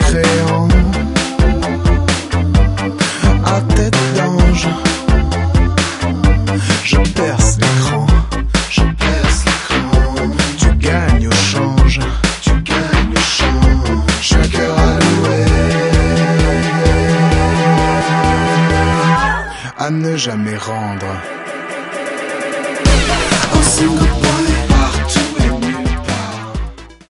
mécréant, à tête d'ange, je perce l'écran, je perce l'écran. Tu gagnes au change, tu gagnes au change. Chaque heure allouée à ne jamais rendre. Oh single boy,